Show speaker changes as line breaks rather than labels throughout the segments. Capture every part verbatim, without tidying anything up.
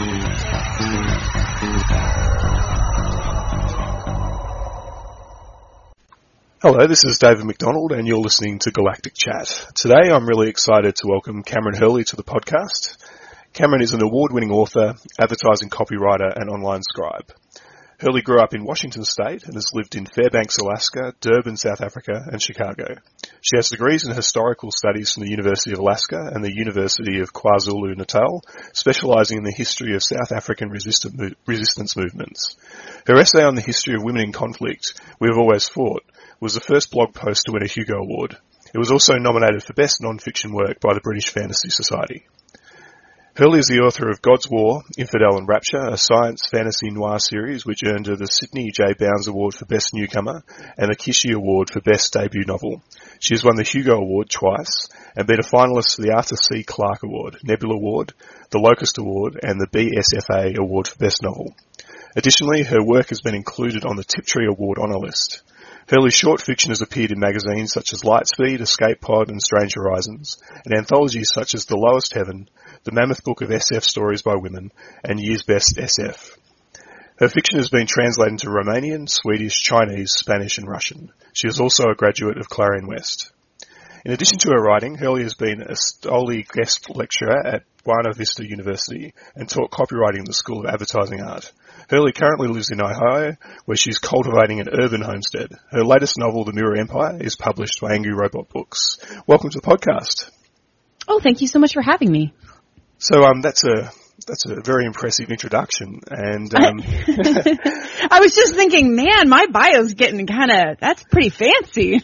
Hello, this is David McDonald and you're listening to Galactic Chat. Today I'm really excited to welcome Cameron Hurley to the podcast. Cameron is an award-winning author, advertising copywriter and online scribe. Hurley grew up in Washington State and has lived in Fairbanks, Alaska, Durban, South Africa and Chicago. She has degrees in historical studies from the University of Alaska and the University of KwaZulu-Natal, specialising in the history of South African resistant mo- resistance movements. Her essay on the history of women in conflict, We Have Always Fought, was the first blog post to win a Hugo Award. It was also nominated for Best Non-Fiction Work by the British Fantasy Society. Hurley is the author of God's War, Infidel and Rapture, a science fantasy noir series which earned her the Sidney J. Bounds Award for Best Newcomer and the Kishi Award for Best Debut Novel. She has won the Hugo Award twice and been a finalist for the Arthur C. Clarke Award, Nebula Award, the Locust Award and the B S F A Award for Best Novel. Additionally, her work has been included on the Tiptree Award honour list. Hurley's short fiction has appeared in magazines such as Lightspeed, Escape Pod and Strange Horizons, and anthologies such as The Lowest Heaven, The Mammoth Book of S F Stories by Women, and Year's Best S F. Her fiction has been translated into Romanian, Swedish, Chinese, Spanish and Russian. She is also a graduate of Clarion West. In addition to her writing, Hurley has been a Stoley guest lecturer at Buena Vista University and taught copywriting in the School of Advertising Art. Hurley currently lives in Ohio, where she's cultivating an urban homestead. Her latest novel, The Mirror Empire, is published by Angry Robot Books. Welcome to the podcast.
Oh, thank you so much for having me.
So um, that's a that's a very impressive introduction. And um,
I was just thinking, man, my bio's getting kind of, that's pretty fancy.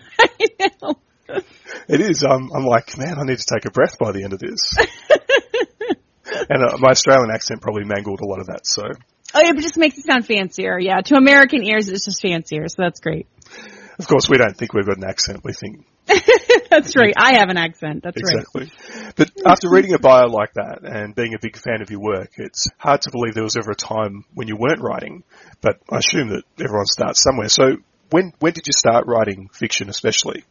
It is. Um, I'm like, man, I need to take a breath by the end of this. And uh, my Australian accent probably mangled a lot of that, so...
Oh, it just makes it sound fancier, yeah. To American ears, it's just fancier, so that's great.
Of course, we don't think we've got an accent. We think...
That's right. I have an accent. That's
exactly.
right. Exactly.
But after reading a bio like that and being a big fan of your work, it's hard to believe there was ever a time when you weren't writing. But I assume that everyone starts somewhere. So when when did you start writing fiction, especially?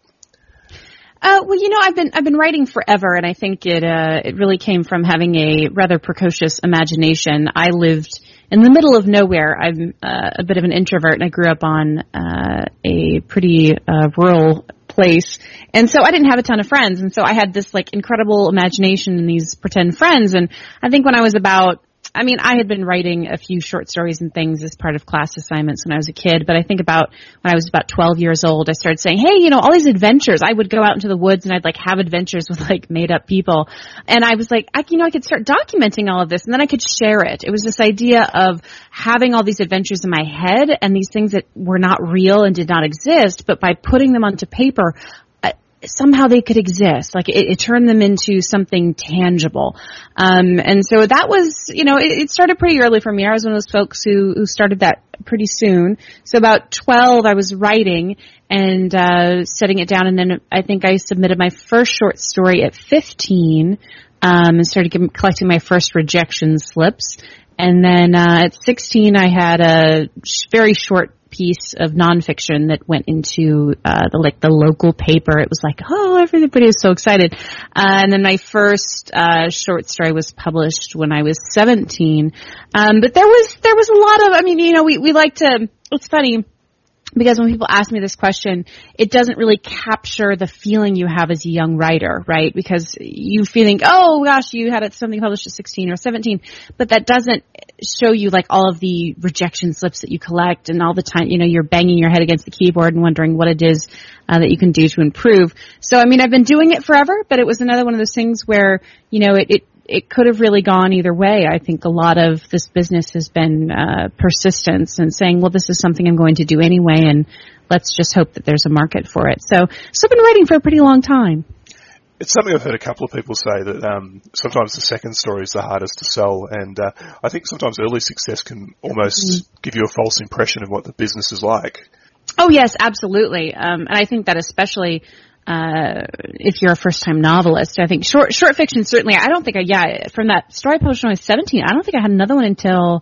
Uh, well, you know, I've been, I've been writing forever, and I think it, uh, it really came from having a rather precocious imagination. I lived in the middle of nowhere. I'm, uh, a bit of an introvert, and I grew up on, uh, a pretty, uh, rural place. And so I didn't have a ton of friends, and so I had this, like, incredible imagination and these pretend friends, and I think when I was about, I mean, I had been writing a few short stories and things as part of class assignments when I was a kid, but I think about when I was about twelve years old, I started saying, hey, you know, all these adventures. I would go out into the woods and I'd like have adventures with like made up people. And I was like, I, you know, I could start documenting all of this and then I could share it. It was this idea of having all these adventures in my head and these things that were not real and did not exist, but by putting them onto paper, somehow they could exist. Like it, it turned them into something tangible. Um, and so that was, you know, it, it started pretty early for me. I was one of those folks who, who started that pretty soon. So about twelve, I was writing and, uh, setting it down. And then I think I submitted my first short story at fifteen, um, and started getting, collecting my first rejection slips. And then, uh, at sixteen, I had a sh- very short piece of nonfiction that went into uh the like the local paper. It was like, oh, everybody was so excited. Uh, and then my first uh short story was published when I was seventeen. Um but there was there was a lot of I mean, you know, we we like to it's funny because when people ask me this question, it doesn't really capture the feeling you have as a young writer, right? Because you feeling, oh gosh, you had something published at sixteen or seventeen, but that doesn't show you like all of the rejection slips that you collect and all the time, you know, you're banging your head against the keyboard and wondering what it is uh, that you can do to improve. So, I mean, I've been doing it forever, but it was another one of those things where, you know, it, it It could have really gone either way. I think a lot of this business has been uh, persistence and saying, well, this is something I'm going to do anyway, and let's just hope that there's a market for it. So, so I've been writing for a pretty long time.
It's something I've heard a couple of people say that um, sometimes the second story is the hardest to sell, and uh, I think sometimes early success can almost mm-hmm. give you a false impression of what the business is like.
Oh, yes, absolutely. Um, and I think that especially Uh, if you're a first-time novelist, I think short short fiction certainly. I don't think I yeah from that story I published when I was seventeen. I don't think I had another one until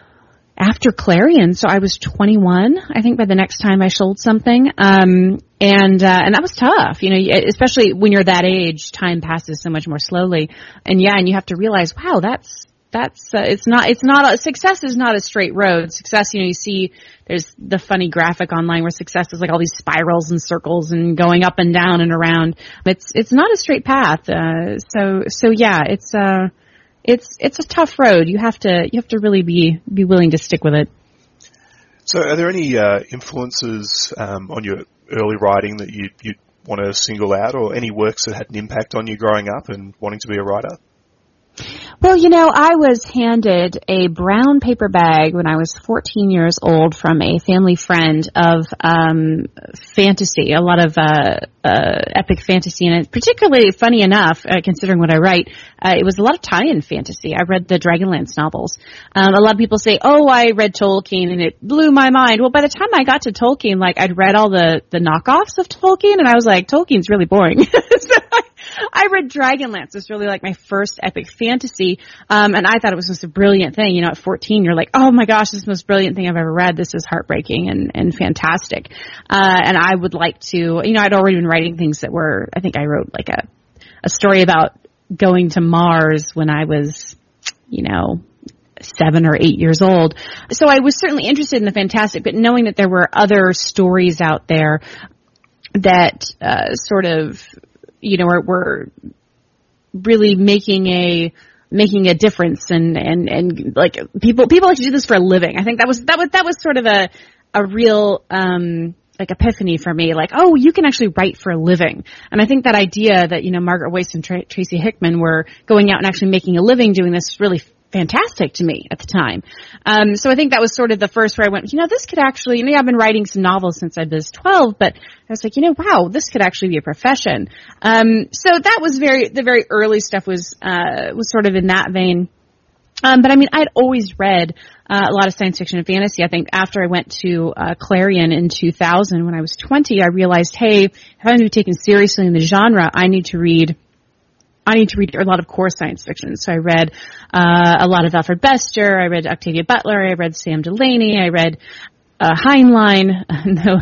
after Clarion. So I was twenty-one. I think by the next time I sold something, um, and uh, and that was tough. You know, especially when you're that age, time passes so much more slowly. And yeah, and you have to realize, wow, that's that's uh, it's not it's not a, success is not a straight road. Success, you know, you see there's the funny graphic online where success is like all these spirals and circles and going up and down and around. It's it's not a straight path. Uh, so so yeah, it's uh it's it's a tough road. You have to you have to really be be willing to stick with it.
So, are there any uh, influences um, on your early writing that you you want to single out, or any works that had an impact on you growing up and wanting to be a writer?
Well, you know, I was handed a brown paper bag when I was fourteen years old from a family friend of um, fantasy, a lot of uh, uh, epic fantasy, and it, particularly funny enough, uh, considering what I write, uh, it was a lot of tie-in fantasy. I read the Dragonlance novels. Um, a lot of people say, oh, I read Tolkien, and it blew my mind. Well, by the time I got to Tolkien, like, I'd read all the, the knockoffs of Tolkien, and I was like, Tolkien's really boring. So I, I read Dragonlance. It was really like my first epic fantasy, um, and I thought it was just a brilliant thing. You know, at fourteen, you're like, oh my gosh, this is the most brilliant thing I've ever read. This is heartbreaking and, and fantastic. Uh, and I would like to, you know, I'd already been writing things that were, I think I wrote like a, a story about going to Mars when I was, you know, seven or eight years old. So I was certainly interested in the fantastic, but knowing that there were other stories out there that uh, sort of, you know, were, were really making a making a difference, and, and, and like people people like to do this for a living. I think that was that was that was sort of a a real um like epiphany for me. Like, oh, you can actually write for a living. And I think that idea that, you know, Margaret Weis and Tra- Tracy Hickman were going out and actually making a living doing this really fantastic to me at the time. Um, so I think that was sort of the first where I went, you know, this could actually, you know, I've been writing some novels since I was twelve, but I was like, you know, wow, this could actually be a profession. Um, so that was very, the very early stuff was, uh, was sort of in that vein. Um, but I mean, I'd always read, uh, a lot of science fiction and fantasy. I think after I went to, uh, Clarion in two thousand, when I was twenty, I realized, hey, if I'm going to be taken seriously in the genre, I need to read I need to read a lot of core science fiction. So I read uh, a lot of Alfred Bester. I read Octavia Butler. I read Sam Delaney. I read uh, Heinlein. No,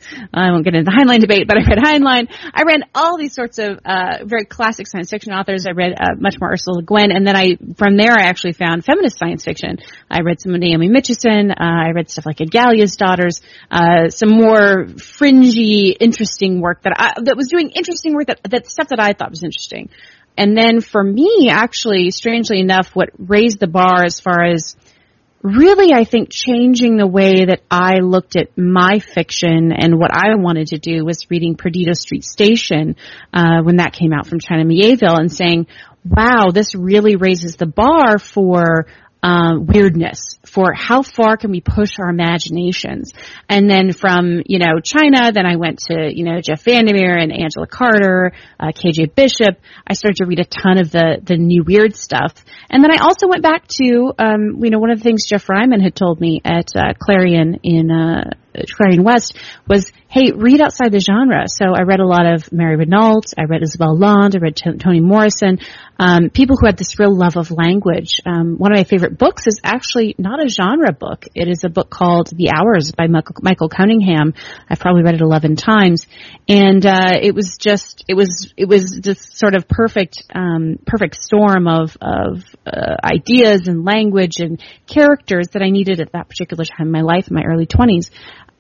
I won't get into the Heinlein debate, but I read Heinlein. I read all these sorts of uh, very classic science fiction authors. I read uh, much more Ursula Le Guin, and then I, from there, I actually found feminist science fiction. I read some of Naomi Mitchison. Uh, I read stuff like Agalia's Daughters. Uh, some more fringy, interesting work that I, that was doing interesting work that that stuff that I thought was interesting. And then for me, actually, strangely enough, what raised the bar as far as really, I think, changing the way that I looked at my fiction and what I wanted to do was reading Perdido Street Station uh, when that came out from China Miéville and saying, wow, this really raises the bar for uh, weirdness, for how far can we push our imaginations. And then from, you know, China, then I went to, you know, Jeff Vandermeer and Angela Carter, uh, K J Bishop. I started to read a ton of the, the new weird stuff. And then I also went back to, um, you know, one of the things Jeff Ryman had told me at, uh, Clarion in, uh, Clarion West was, hey, read outside the genre. So I read a lot of Mary Renault. I read Isabel Land. I read T- Toni Morrison. Um, people who had this real love of language. Um, one of my favorite books is actually not a genre book. It is a book called The Hours by Michael, Michael Cunningham. I've probably read it eleven times. And, uh, it was just, it was, it was this sort of perfect, um, perfect storm of, of, uh, ideas and language and characters that I needed at that particular time in my life, in my early twenties.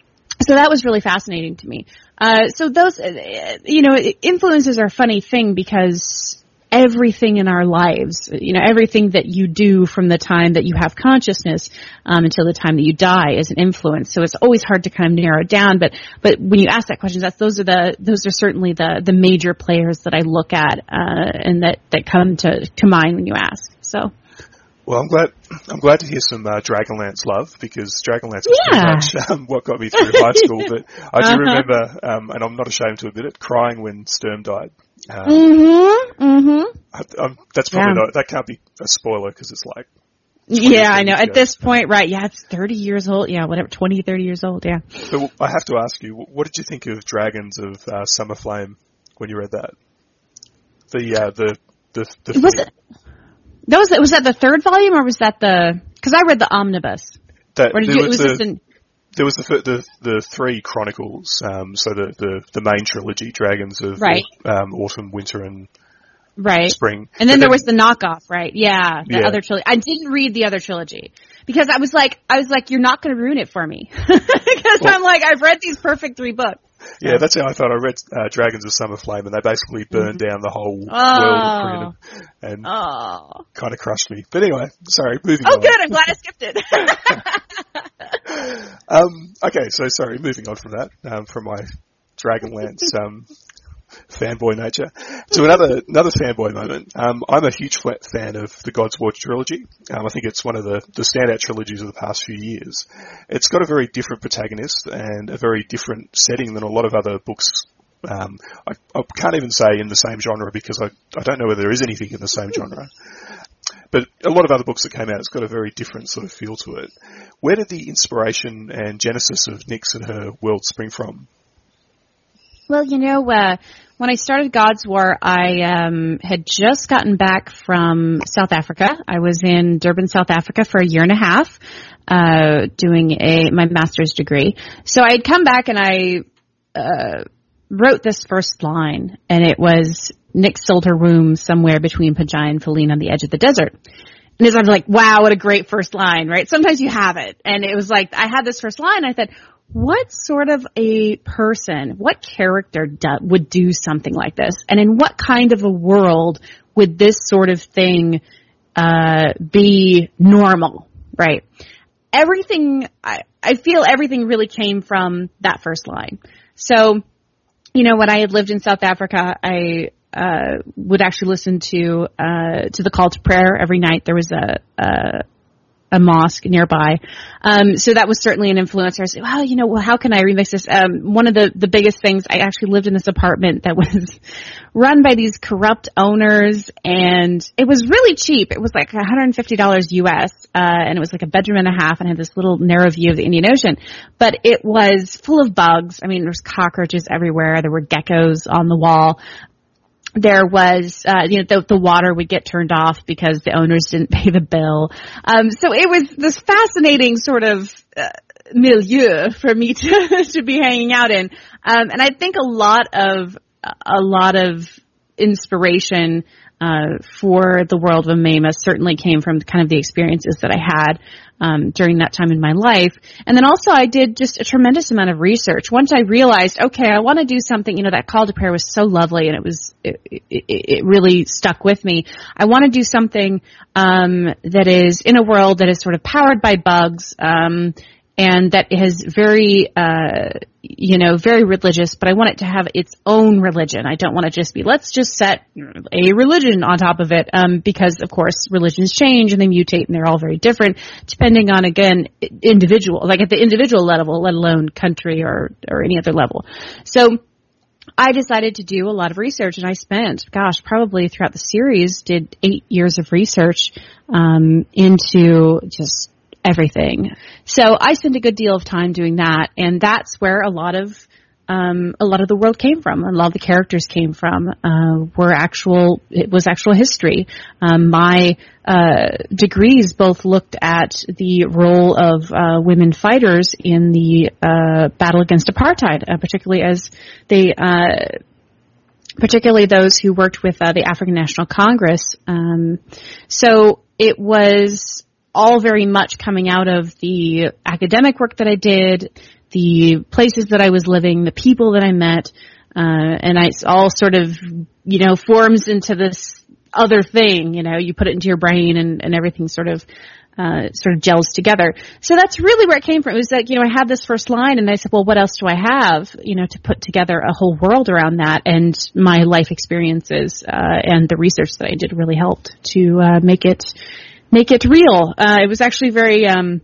So that was really fascinating to me. Uh, so those, uh, you know, influences are a funny thing because everything in our lives, you know, everything that you do from the time that you have consciousness um, until the time that you die is an influence. So it's always hard to kind of narrow it down. But but when you ask that question, that's those are the those are certainly the the major players that I look at uh, and that that come to to mind when you ask. So.
Well, I'm glad I'm glad to hear some uh, Dragonlance love, because Dragonlance was
yeah.
pretty much um, what got me through high school. But I do uh-huh. remember, um, and I'm not ashamed to admit it, crying when Sturm died. Um,
mm-hmm. Mm-hmm.
I, um, that's probably
yeah.
not. That can't be a spoiler because it's like.
Yeah, I know. At this point, right? Yeah, it's thirty years old. Yeah, whatever, twenty, thirty years old. Yeah.
But I have to ask you, what did you think of Dragons of uh, Summer Flame when you read that? The uh, the the the.
Was it? That was, was that the third volume, or was that the, cause I read the omnibus.
That,
or did you, was, was
the,
this in,
there was the, the, the three chronicles, um, so the, the, the main trilogy, Dragons of
right.
um, Autumn, Winter, and
right.
Spring.
And then,
then
there was the knockoff, right? Yeah, the
yeah.
other trilogy. I didn't read the other trilogy because I was like, I was like, you're not going to ruin it for me because well, I'm like, I've read these perfect three books.
Yeah, that's how I thought. I read uh, Dragons of Summer Flame, and they basically burned mm-hmm. down the whole oh. world of Brienne, and
oh.
kind of crushed me. But anyway, sorry, moving
oh,
on.
Oh, good. I'm glad I skipped it.
um, okay, so sorry, moving on from that, um, from my Dragonlance um, fanboy nature to another another fanboy moment. Um, I'm a huge fan of the God's War trilogy. Um, I think it's one of the, the standout trilogies of the past few years. It's got a very different protagonist and a very different setting than a lot of other books. Um, I, I can't even say in the same genre because I, I don't know whether there is anything in the same genre. But a lot of other books that came out, it's got a very different sort of feel to it. Where did the inspiration and genesis of Nyx and her world spring from?
Well, you know, uh, when I started God's War, I um, had just gotten back from South Africa. I was in Durban, South Africa for a year and a half, uh, doing a my master's degree. So I had come back and I uh, wrote this first line, and it was, Nyx sold her womb somewhere between Pajai and Feline on the edge of the desert. And it's like, wow, what a great first line, right? Sometimes you have it. And it was like, I had this first line, I said, what sort of a person, what character do, would do something like this? And in what kind of a world would this sort of thing uh be normal, right? Everything, I, I feel everything really came from that first line. So, you know, when I had lived in South Africa, I uh would actually listen to uh to the call to prayer every night. There was a a a mosque nearby. Um, so that was certainly an influencer. I said, well, you know, well, how can I remix this? Um, one of the, the biggest things, I actually lived in this apartment that was run by these corrupt owners, and it was really cheap. It was like one hundred fifty dollars U S, uh, and it was like a bedroom and a half and had this little narrow view of the Indian Ocean. But it was full of bugs. I mean, there was cockroaches everywhere. There were geckos on the wall. There was, uh, you know, the, the water would get turned off because the owners didn't pay the bill. Um, so it was this fascinating sort of uh, milieu for me to, to be hanging out in. Um, and I think a lot of, a lot of inspiration, uh, for the world of Amema certainly came from kind of the experiences that I had, um, during that time in my life. And then also I did just a tremendous amount of research. Once I realized, okay, I want to do something, you know, that call to prayer was so lovely and it was, it, it, it really stuck with me. I want to do something, um, that is in a world that is sort of powered by bugs, um, and that is very, uh, you know, very religious, but I want it to have its own religion. I don't want to just be, let's just set a religion on top of it, um, because, of course, religions change and they mutate and they're all very different, depending on, again, individual, like at the individual level, let alone country or, or any other level. So I decided to do a lot of research, and I spent, gosh, probably throughout the series, did eight years of research, um, into just everything. So I spent a good deal of time doing that, and that's where a lot of um a lot of the world came from. A lot of the characters came from uh were actual it was actual history. Um my uh degrees both looked at the role of uh women fighters in the uh battle against apartheid, uh, particularly as they uh particularly those who worked with uh, the African National Congress. Um so it was all very much coming out of the academic work that I did, the places that I was living, the people that I met, uh, and I, it's all sort of, you know, forms into this other thing, you know, you put it into your brain and, and everything sort of, uh, sort of gels together. So that's really where it came from. It was like, you know, I had this first line and I said, well, what else do I have, you know, to put together a whole world around that? And my life experiences, uh, and the research that I did really helped to, uh, make it, make it real. Uh, it was actually very, um,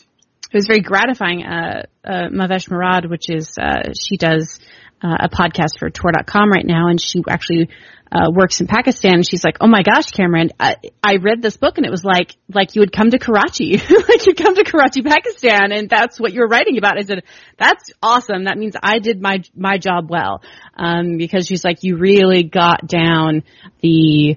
it was very gratifying. Uh, uh, Mavesh Murad, which is, uh, she does, uh, a podcast for Tor dot com right now, and she actually, uh, works in Pakistan, and she's like, oh my gosh, Cameron, I, I read this book and it was like, like you would come to Karachi, like you come to Karachi, Pakistan, and that's what you're writing about. I said, that's awesome. That means I did my, my job well. Um, because she's like, you really got down the,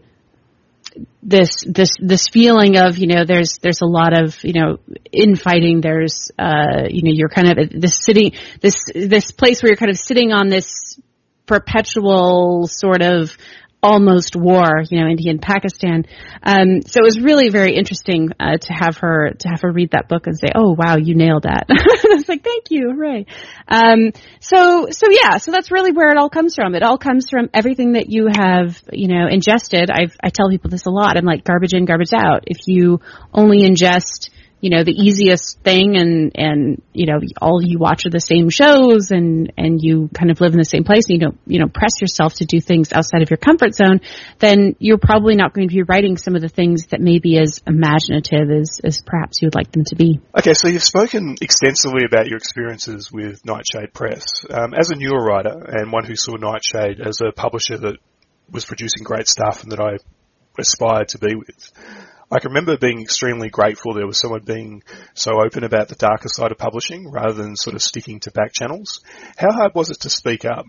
this, this, this feeling of, you know, there's, there's a lot of, you know, infighting. There's, uh, you know, you're kind of this sitting, this, this place where you're kind of sitting on this perpetual sort of almost war, you know, India and Pakistan. Um, so it was really very interesting uh, to have her to have her read that book and say, "Oh, wow, you nailed that." I was like, "Thank you, hooray!" Um, so, so yeah, so that's really where it all comes from. It all comes from everything that you have, you know, ingested. I I tell people this a lot. I'm like, garbage in, garbage out. If you only ingest, you know, the easiest thing and, and, you know, all you watch are the same shows and, and you kind of live in the same place and you don't, you know, press yourself to do things outside of your comfort zone, then you're probably not going to be writing some of the things that may be as imaginative as, as perhaps you would like them to be.
Okay, so you've spoken extensively about your experiences with Nightshade Press. Um, as a newer writer and one who saw Nightshade as a publisher that was producing great stuff and that I aspired to be with, I can remember being extremely grateful there was someone being so open about the darker side of publishing rather than sort of sticking to back channels. How hard was it to speak up?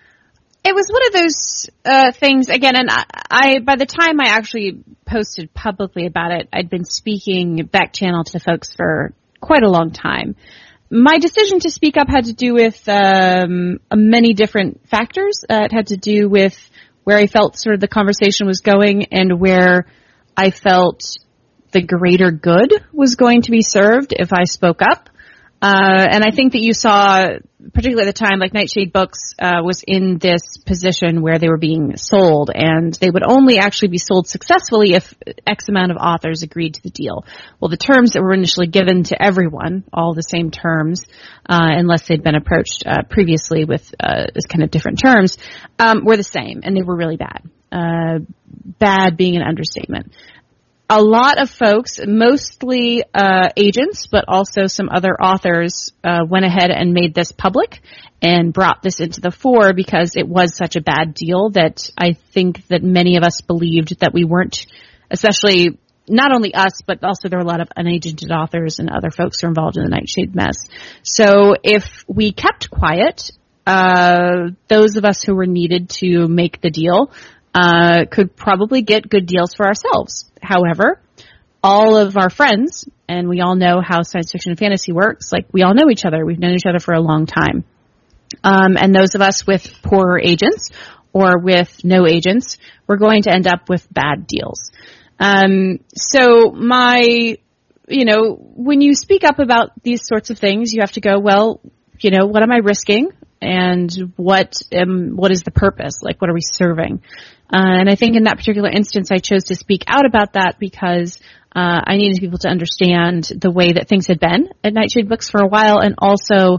It was one of those uh, things, again, and I, I, by the time I actually posted publicly about it, I'd been speaking back channel to folks for quite a long time. My decision to speak up had to do with um, many different factors. Uh, it had to do with where I felt sort of the conversation was going and where I felt the greater good was going to be served if I spoke up. Uh, and I think that you saw, particularly at the time, like Nightshade Books uh, was in this position where they were being sold, and they would only actually be sold successfully if X amount of authors agreed to the deal. Well, the terms that were initially given to everyone, all the same terms, uh, unless they'd been approached uh, previously with uh, kind of different terms, um, were the same, and they were really bad. Uh, bad being an understatement. A lot of folks, mostly uh, agents, but also some other authors, uh, went ahead and made this public and brought this into the fore because it was such a bad deal that I think that many of us believed that we weren't, especially not only us, but also there were a lot of unagented authors and other folks who were involved in the Nightshade mess. So if we kept quiet, uh, those of us who were needed to make the deal Uh, could probably get good deals for ourselves. However, all of our friends, and we all know how science fiction and fantasy works, like we all know each other. We've known each other for a long time. Um, and those of us with poorer agents or with no agents, we're going to end up with bad deals. Um, so my, you know, when you speak up about these sorts of things, you have to go, well, you know, what am I risking? And what um, what is the purpose? Like, what are we serving? Uh, and I think in that particular instance, I chose to speak out about that because uh, I needed people to understand the way that things had been at Nightshade Books for a while, and also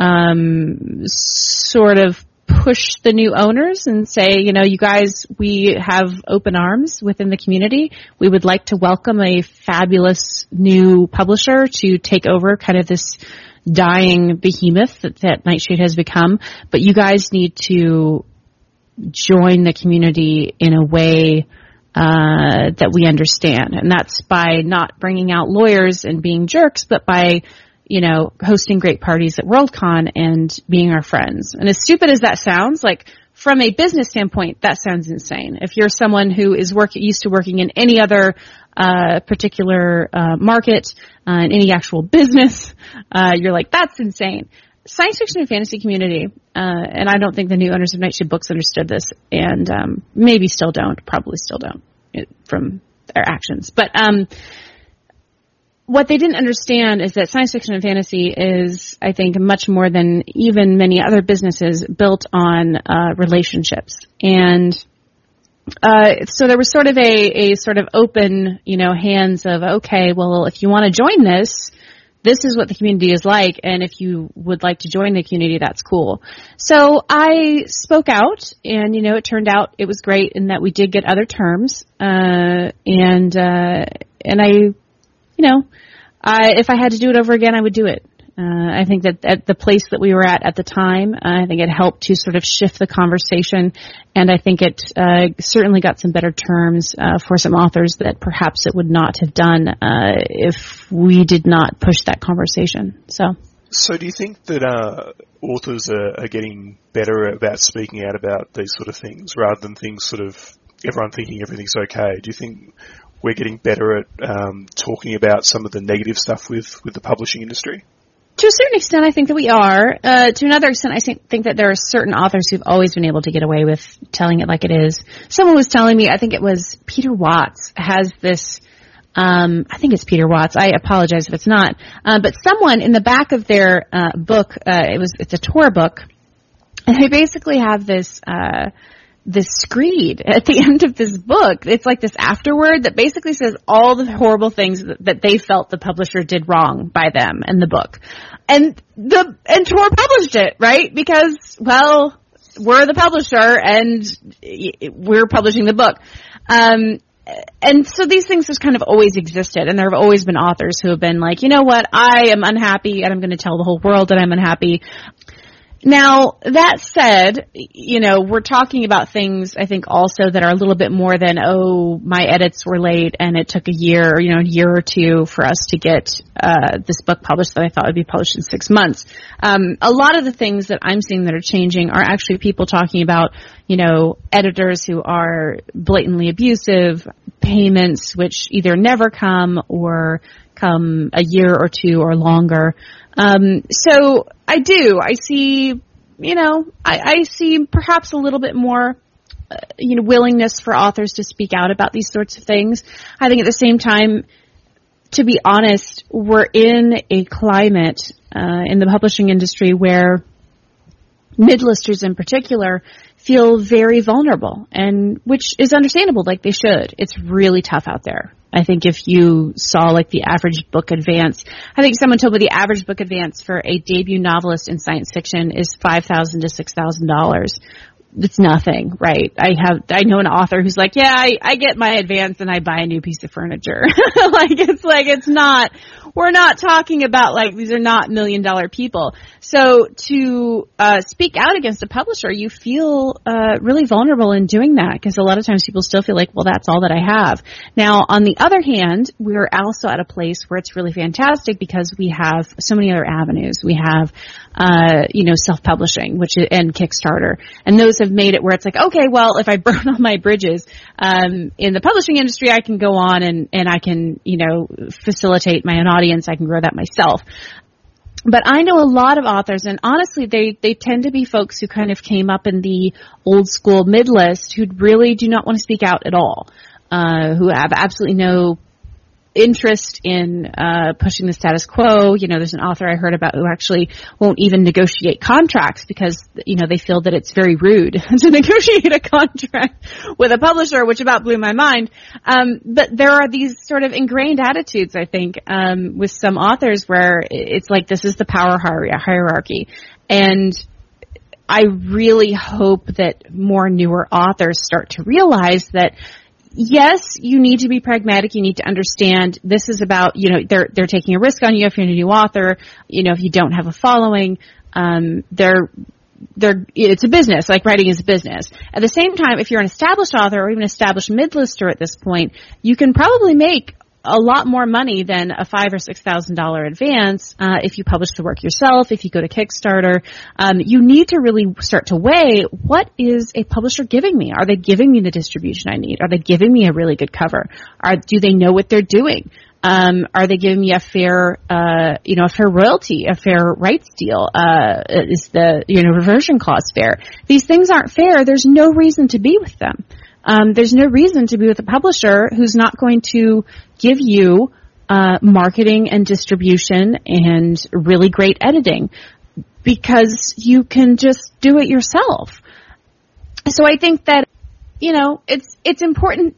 um, sort of push the new owners and say, you know, you guys, we have open arms within the community. We would like to welcome a fabulous new publisher to take over kind of this dying behemoth that, that Nightshade has become, but you guys need to join the community in a way uh, that we understand. And that's by not bringing out lawyers and being jerks, but by, you know, hosting great parties at Worldcon and being our friends. And as stupid as that sounds, like from a business standpoint, that sounds insane. If you're someone who is work, used to working in any other uh, particular uh, market, uh, in any actual business, uh, you're like, that's insane. Science fiction and fantasy community, uh, and I don't think the new owners of Nightshade Books understood this, and um, maybe still don't, probably still don't, it, from their actions. But um, what they didn't understand is that science fiction and fantasy is, I think, much more than even many other businesses, built on uh, relationships. And uh, so there was sort of a, a sort of open, you know, hands of, okay, well, if you want to join this, this is what the community is like, and if you would like to join the community, that's cool. So I spoke out, and, you know, it turned out it was great in that we did get other terms, uh, and, uh, and I, you know, I, if I had to do it over again, I would do it. Uh, I think that at the place that we were at at the time, uh, I think it helped to sort of shift the conversation, and I think it uh, certainly got some better terms uh, for some authors that perhaps it would not have done uh, if we did not push that conversation. So,
so do you think that uh, authors are, are getting better about speaking out about these sort of things rather than things sort of everyone thinking everything's okay? Do you think we're getting better at um, talking about some of the negative stuff with, with the publishing industry?
To a certain extent, I think that we are. Uh, to another extent, I think that there are certain authors who've always been able to get away with telling it like it is. Someone was telling me, I think it was Peter Watts, has this, um, I think it's Peter Watts. I apologize if it's not. Uh, but someone in the back of their uh, book, uh, it was it's a tour book, and they basically have this uh this screed at the end of this book. It's like this afterword that basically says all the horrible things that, that they felt the publisher did wrong by them in the book. And the, and Tor published it, right? Because, well, we're the publisher and we're publishing the book. Um, and so these things just kind of always existed, and there have always been authors who have been like, you know what, I am unhappy and I'm going to tell the whole world that I'm unhappy. Now, that said, you know, we're talking about things, I think, also that are a little bit more than, oh, my edits were late and it took a year, or, you know, a year or two for us to get uh this book published that I thought would be published in six months. Um, a lot of the things that I'm seeing that are changing are actually people talking about, you know, editors who are blatantly abusive, payments which either never come or come a year or two or longer. Um, so I do, I see, you know, I, I see perhaps a little bit more, uh, you know, willingness for authors to speak out about these sorts of things. I think at the same time, to be honest, we're in a climate, uh, in the publishing industry where mid-listers in particular feel very vulnerable, and which is understandable, like they should. It's really tough out there. I think if you saw like the average book advance, I think someone told me the average book advance for a debut novelist in science fiction is five thousand to six thousand dollars. It's nothing, right? I have, I know an author who's like, yeah, I, I get my advance and I buy a new piece of furniture. Like, it's like, it's not, we're not talking about like, these are not million dollar people. So to, uh, speak out against a publisher, you feel, uh, really vulnerable in doing that, because a lot of times people still feel like, well, that's all that I have. Now, on the other hand, we're also at a place where it's really fantastic because we have so many other avenues. We have, uh, you know, self-publishing, which is, and Kickstarter. And those have made it where it's like, okay, well, if I burn all my bridges, um, in the publishing industry, I can go on and, and I can, you know, facilitate my own audience. I can grow that myself. But I know a lot of authors, and honestly, they, they tend to be folks who kind of came up in the old school mid-list who really do not want to speak out at all, uh, who have absolutely no interest in uh pushing the status quo. You know, there's an author I heard about who actually won't even negotiate contracts because, you know, they feel that it's very rude to negotiate a contract with a publisher, which about blew my mind. Um, but there are these sort of ingrained attitudes, I think, um, with some authors where it's like this is the power hierarchy. And I really hope that more newer authors start to realize that yes, you need to be pragmatic. You need to understand this is about, you know, they're, they're taking a risk on you if you're a new author. You know, if you don't have a following, um, they're, they're, it's a business, like writing is a business. At the same time, if you're an established author or even established mid-lister at this point, you can probably make a lot more money than a five or six thousand dollar advance uh, if you publish the work yourself. If you go to Kickstarter, um, you need to really start to weigh, what is a publisher giving me? Are they giving me the distribution I need? Are they giving me a really good cover? Are do they know what they're doing? Um, are they giving me a fair, uh, you know, a fair royalty, a fair rights deal? Uh, is the, you know, reversion clause fair? These things aren't fair. There's no reason to be with them. Um, there's no reason to be with a publisher who's not going to give you uh, marketing and distribution and really great editing, because you can just do it yourself. So I think that, you know, it's it's important.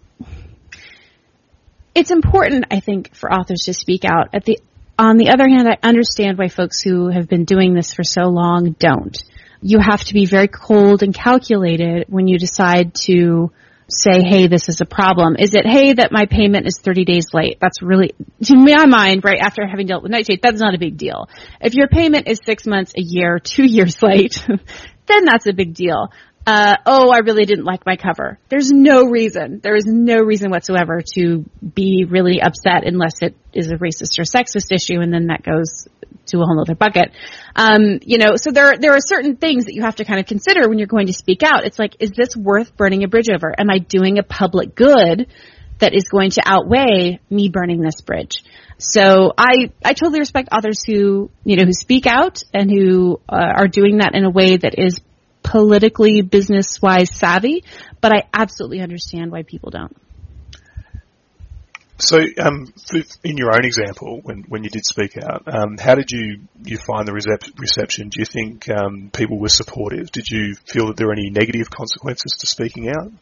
It's important, I think, for authors to speak out. At the on the other hand, I understand why folks who have been doing this for so long don't. You have to be very cold and calculated when you decide to say, hey, this is a problem. Is it, hey, that my payment is thirty days late? That's really, to my mind, right after having dealt with Nightshade, that's not a big deal. If your payment is six months, a year, two years late, then that's a big deal. Uh, oh, I really didn't like my cover. There's no reason. There is no reason whatsoever to be really upset unless it is a racist or sexist issue, and then that goes to a whole other bucket. Um, you know, so there, there are certain things that you have to kind of consider when you're going to speak out. It's like, is this worth burning a bridge over? Am I doing a public good that is going to outweigh me burning this bridge. So I, I totally respect authors who, you know, who speak out and who uh, are doing that in a way that is politically, business-wise savvy, but I absolutely understand why people don't.
So, um, in your own example, when, when you did speak out, um, how did you, you find the recep- reception? Do you think um, people were supportive? Did you feel that there were any negative consequences to speaking out?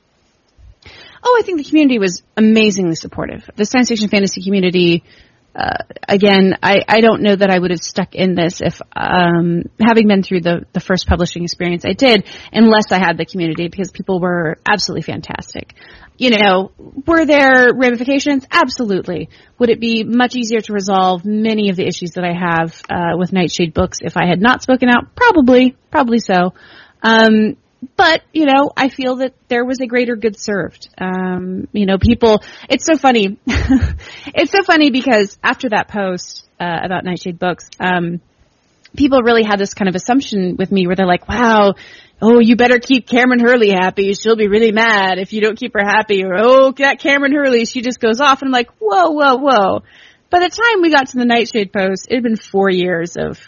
Oh, I think the community was amazingly supportive. The science fiction fantasy community, uh, again, I, I don't know that I would have stuck in this if, um, having been through the, the first publishing experience I did, unless I had the community, because people were absolutely fantastic. You know, were there ramifications? Absolutely. Would it be much easier to resolve many of the issues that I have uh, with Nightshade Books if I had not spoken out? Probably. Probably so. Um, but, you know, I feel that there was a greater good served. Um, you know, people, it's so funny. It's so funny because after that post uh, about Nightshade Books, um, people really had this kind of assumption with me where they're like, wow, oh, you better keep Cameron Hurley happy. She'll be really mad if you don't keep her happy. Or, oh, that Cameron Hurley, she just goes off. And I'm like, whoa, whoa, whoa. By the time we got to the Nightshade post, it had been four years of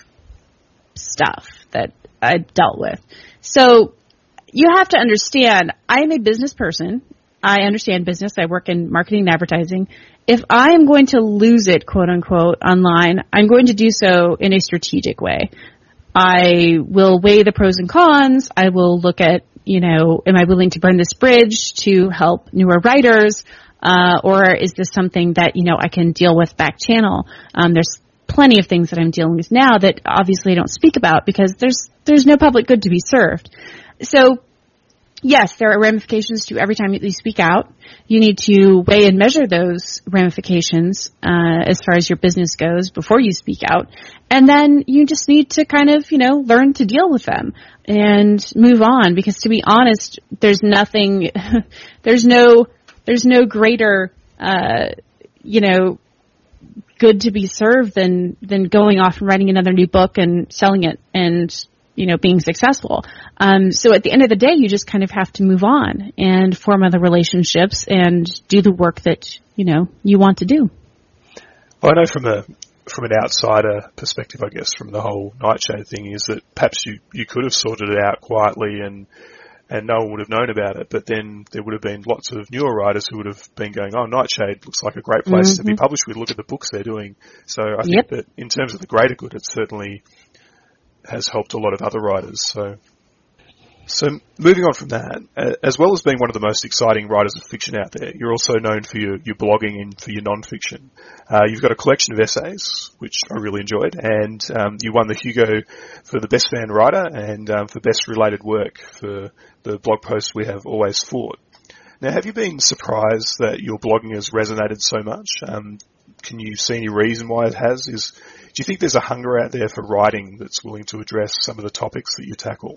stuff that I dealt with. So you have to understand, I am a business person. I understand business. I work in marketing and advertising. If I am going to lose it, quote unquote, online, I'm going to do so in a strategic way. I will weigh the pros and cons. I will look at, you know, am I willing to burn this bridge to help newer writers? Uh, or is this something that, you know, I can deal with back channel? Um, there's plenty of things that I'm dealing with now that obviously I don't speak about because there's, there's no public good to be served. So, yes, there are ramifications to every time you speak out. You need to weigh and measure those ramifications uh, as far as your business goes before you speak out. And then you just need to kind of, you know, learn to deal with them and move on. Because to be honest, there's nothing, there's no, there's no greater, uh, you know, good to be served than, than going off and writing another new book and selling it and, you know, being successful. Um, so at the end of the day, you just kind of have to move on and form other relationships and do the work that, you know, you want to do.
Well, I know from a, from an outsider perspective, I guess, from the whole Nightshade thing is that perhaps you, you could have sorted it out quietly and, and no one would have known about it, but then there would have been lots of newer writers who would have been going, oh, Nightshade looks like a great place mm-hmm. to be published with. Look at the books they're doing. So I think yep. that in terms of the greater good, it's certainly has helped a lot of other writers. So, so moving on from that, uh, as well as being one of the most exciting writers of fiction out there, you're also known for your, your blogging and for your non-fiction. Uh, you've got a collection of essays, which I really enjoyed, and um, you won the Hugo for the best fan writer and um, for best related work for the blog post We Have Always Fought. Now, have you been surprised that your blogging has resonated so much? Um, can you see any reason why it has? Is Do you think there's a hunger out there for writing that's willing to address some of the topics that you tackle?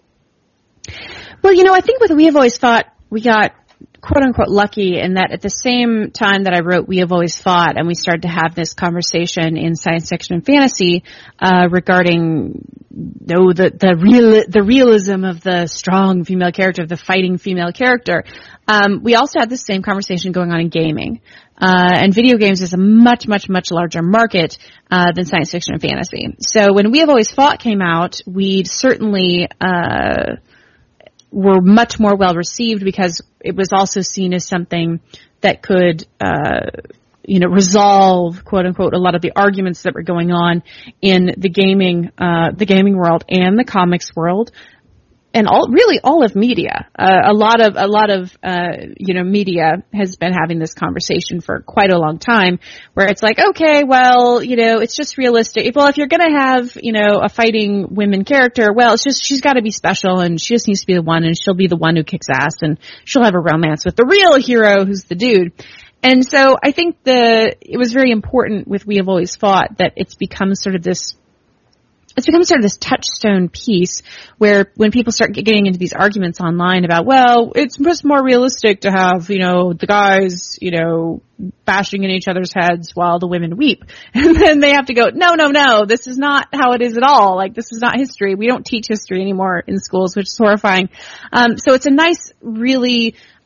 Well, you know, I think with We Have Always Fought, we got quote-unquote lucky in that at the same time that I wrote We Have Always Fought and we started to have this conversation in science fiction and fantasy uh, regarding oh, the the real the realism of the strong female character, of the fighting female character, um, we also had the same conversation going on in gaming. Uh, and video games is a much, much, much larger market uh, than science fiction and fantasy. So when We Have Always Fought came out, we certainly uh were much more well received because it was also seen as something that could, uh, you know, resolve, quote unquote, a lot of the arguments that were going on in the gaming, uh, the gaming world and the comics world. And all, really all of media. Uh, a lot of, a lot of, uh, you know, media has been having this conversation for quite a long time where it's like, okay, well, you know, it's just realistic. Well, if you're gonna have, you know, a fighting women character, well, it's just, she's gotta be special and she just needs to be the one and she'll be the one who kicks ass and she'll have a romance with the real hero who's the dude. And so I think the, it was very important with We Have Always Fought that it's become sort of this, it's become sort of this touchstone piece where when people start getting into these arguments online about, well, it's just more realistic to have, you know, the guys, you know, bashing in each other's heads while the women weep. And then they have to go, no, no, no, this is not how it is at all. Like, this is not history. We don't teach history anymore in schools, which is horrifying. Um, so it's a nice, really,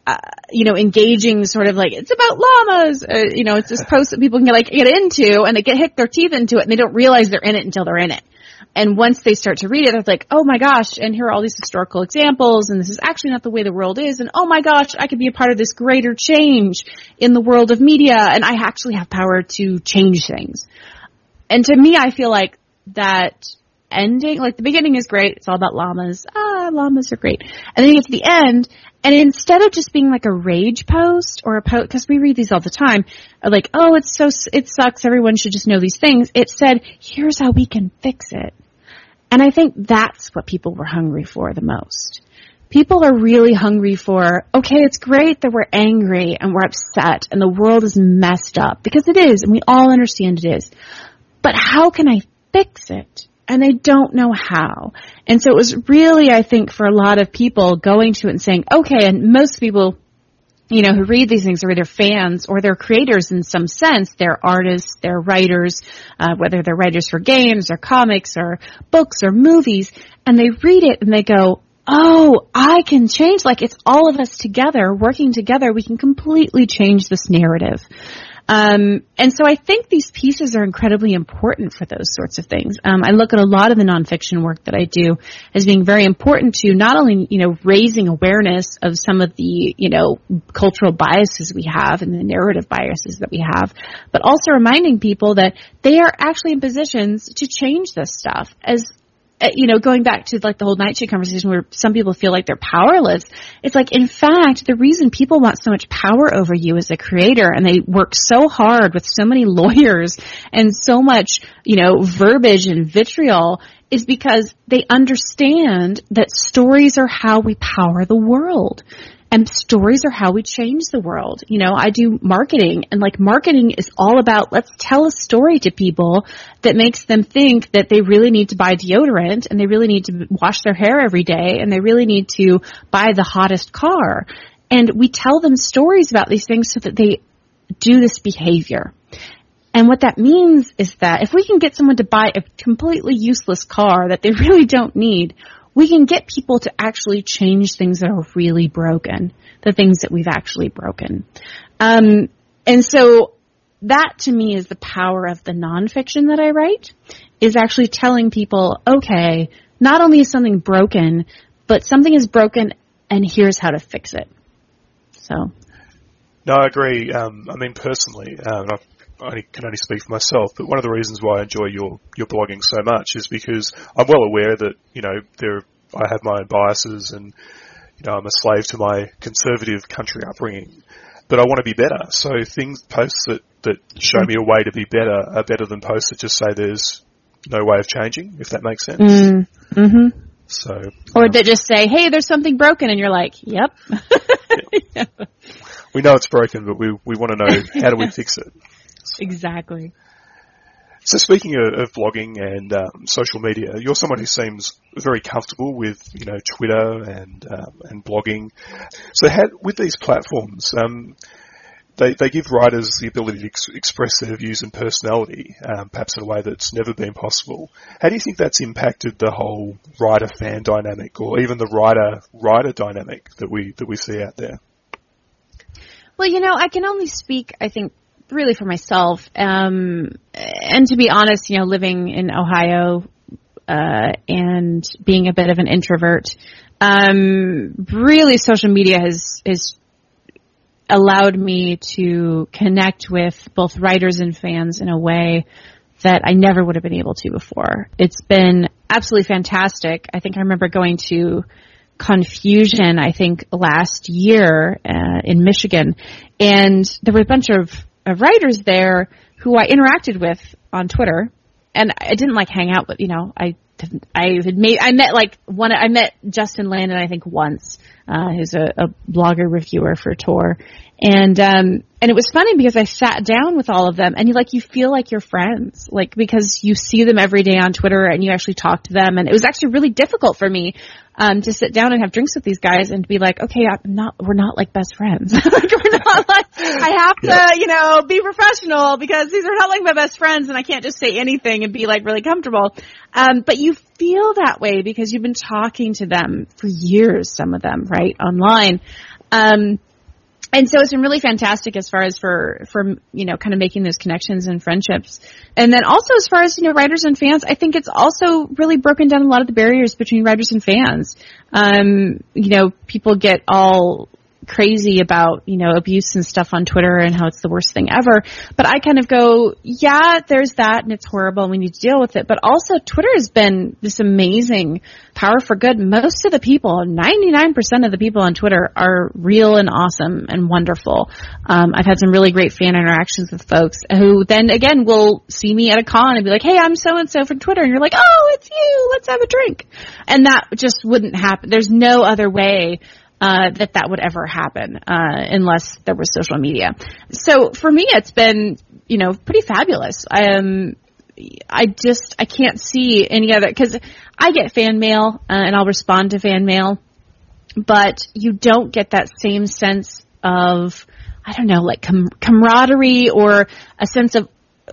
uh, you know, engaging sort of like, it's about llamas, uh, you know, it's this post that people can like get into and they get hit their teeth into it and they don't realize they're in it until they're in it. And once they start to read it, they're like, oh my gosh, and here are all these historical examples, and this is actually not the way the world is, and oh my gosh, I could be a part of this greater change in the world of media, and I actually have power to change things. And to me, I feel like that ending, like the beginning is great, it's all about llamas, ah, llamas are great. And then you get to the end, and instead of just being like a rage post or a post, because we read these all the time, like, oh, it's so, it sucks, everyone should just know these things, it said, here's how we can fix it. And I think that's what people were hungry for the most. People are really hungry for, okay, it's great that we're angry and we're upset and the world is messed up, because it is, and we all understand it is. But how can I fix it? And they don't know how. And so it was really, I think, for a lot of people going to it and saying, okay, and most people, you know, who read these things are either fans or they're creators in some sense. They're artists, they're writers, uh, whether they're writers for games or comics or books or movies, and they read it and they go, oh, I can change, like it's all of us together, working together, we can completely change this narrative. Um, and so I think these pieces are incredibly important for those sorts of things. Um, I look at a lot of the nonfiction work that I do as being very important to not only, you know, raising awareness of some of the, you know, cultural biases we have and the narrative biases that we have, but also reminding people that they are actually in positions to change this stuff. As you know, going back to like the whole Nightshade conversation where some people feel like they're powerless, it's like, in fact, the reason people want so much power over you as a creator and they work so hard with so many lawyers and so much, you know, verbiage and vitriol is because they understand that stories are how we power the world. And stories are how we change the world. You know, I do marketing, and like marketing is all about, let's tell a story to people that makes them think that they really need to buy deodorant and they really need to wash their hair every day and they really need to buy the hottest car. And we tell them stories about these things so that they do this behavior. And what that means is that if we can get someone to buy a completely useless car that they really don't need, we can get people to actually change things that are really broken, the things that we've actually broken. Um, and so that to me is the power of the nonfiction that I write, is actually telling people, okay, not only is something broken, but something is broken and here's how to fix it. So.
No, I agree. Um, I mean, personally, um, I've I can only speak for myself, but one of the reasons why I enjoy your, your blogging so much is because I'm well aware that, you know, there, I have my own biases and, you know, I'm a slave to my conservative country upbringing, but I want to be better. So things, posts that, that show me a way to be better are better than posts that just say there's no way of changing, if that makes sense.
Mm, mm-hmm.
So.
Or
um,
they just say, hey, there's something broken, and you're like, yep.
yeah. We know it's broken, but we, we want to know, how do we fix it?
Exactly.
So speaking of, of blogging and um, social media, you're someone who seems very comfortable with, you know, Twitter and um, and blogging. So how, with these platforms, um, they they give writers the ability to ex- express their views and personality, um, perhaps in a way that's never been possible. How do you think that's impacted the whole writer-fan dynamic, or even the writer-writer dynamic that we that we see out there?
Well, you know, I can only speak, I think, really for myself. Um, and to be honest, you know, living in Ohio, uh, and being a bit of an introvert, um, really social media has, has allowed me to connect with both writers and fans in a way that I never would have been able to before. It's been absolutely fantastic. I think I remember going to Confusion, I think last year, uh, in Michigan, and there were a bunch of of writers there who I interacted with on Twitter, and I didn't like hang out with, you know, I didn't, I had made, I met like one, I met Justin Landon, I think once, uh, who's a, a blogger reviewer for Tor. And, um, and it was funny because I sat down with all of them and you like, you feel like you're friends, like, because you see them every day on Twitter and you actually talk to them. And it was actually really difficult for me, um, to sit down and have drinks with these guys and to be like, okay, I'm not, we're not like best friends. Like, we're not like, I have to, yeah. you know, be professional because these are not like my best friends and I can't just say anything and be like really comfortable. Um, but you feel that way because you've been talking to them for years, some of them, right, online. Um, And so it's been really fantastic as far as for, for, you know, kind of making those connections and friendships. And then also as far as, you know, writers and fans, I think it's also really broken down a lot of the barriers between writers and fans. Um, you know, people get all crazy about, you know, abuse and stuff on Twitter and how it's the worst thing ever. But I kind of go, yeah, there's that and it's horrible and we need to deal with it. But also Twitter has been this amazing power for good. Most of the people, ninety-nine percent of the people on Twitter are real and awesome and wonderful. Um, I've had some really great fan interactions with folks who then again will see me at a con and be like, hey, I'm so-and-so from Twitter. And you're like, oh, it's you. Let's have a drink. And that just wouldn't happen. There's no other way Uh, that that would ever happen, uh, unless there was social media. So for me, it's been, you know, pretty fabulous. Um, I just, I can't see any other, cause I get fan mail, uh, and I'll respond to fan mail, but you don't get that same sense of, I don't know, like com- camaraderie or a sense of,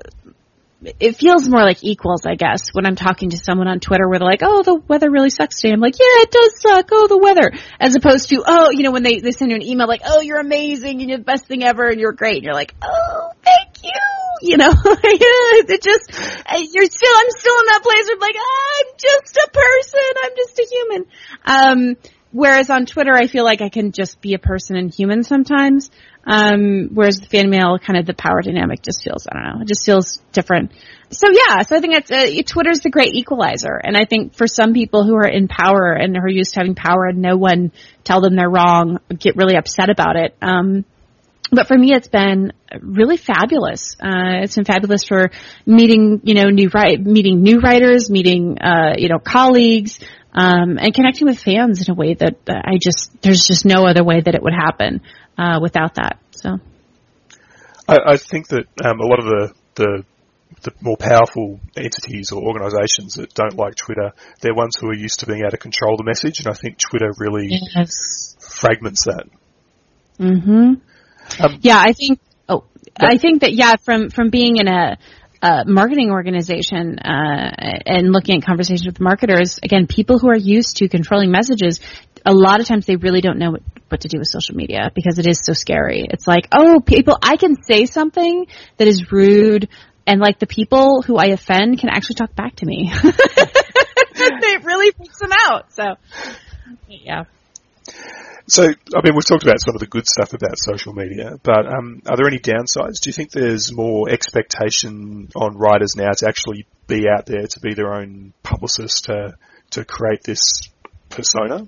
it feels more like equals, I guess, when I'm talking to someone on Twitter where they're like, oh, the weather really sucks today. I'm like, yeah, it does suck. Oh, the weather. As opposed to, oh, you know, when they, they send you an email like, oh, you're amazing and you're the best thing ever and you're great. And you're like, oh, thank you. You know, it just, you're still, I'm still in that place where I'm like, oh, I'm just a person. I'm just a human. Um, whereas on Twitter, I feel like I can just be a person and human sometimes. Um, whereas the fan mail, kind of the power dynamic just feels, I don't know, it just feels different. So yeah, so I think it's, uh, Twitter's the great equalizer. And I think for some people who are in power and are used to having power and no one tell them they're wrong, get really upset about it. Um, but for me, it's been really fabulous. Uh, it's been fabulous for meeting, you know, new write, meeting new writers, meeting, uh, you know, colleagues, um, and connecting with fans in a way that uh, I just, there's just no other way that it would happen. Uh, without that, so
I, I think that um, a lot of the, the the more powerful entities or organisations that don't like Twitter, they're ones who are used to being able to control the message, and I think Twitter really
yes.
fragments that.
Mm-hmm. Um, yeah, I think. Oh, yeah. I think that yeah, from from being in a Uh, marketing organization uh, and looking at conversations with marketers, again, people who are used to controlling messages, a lot of times they really don't know what, what to do with social media because it is so scary. It's like, oh, people, I can say something that is rude, and like the people who I offend can actually talk back to me. It really freaks them out. So, yeah.
So, I mean, we've talked about some of the good stuff about social media, but um, are there any downsides? Do you think there's more expectation on writers now to actually be out there, to be their own publicist, to to create this persona?